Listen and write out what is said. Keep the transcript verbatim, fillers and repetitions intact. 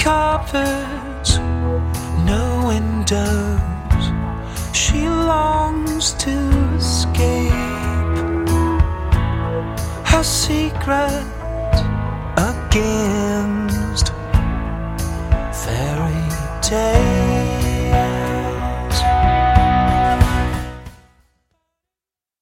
covers, no windows. She longs to escape her secret against fairy tale.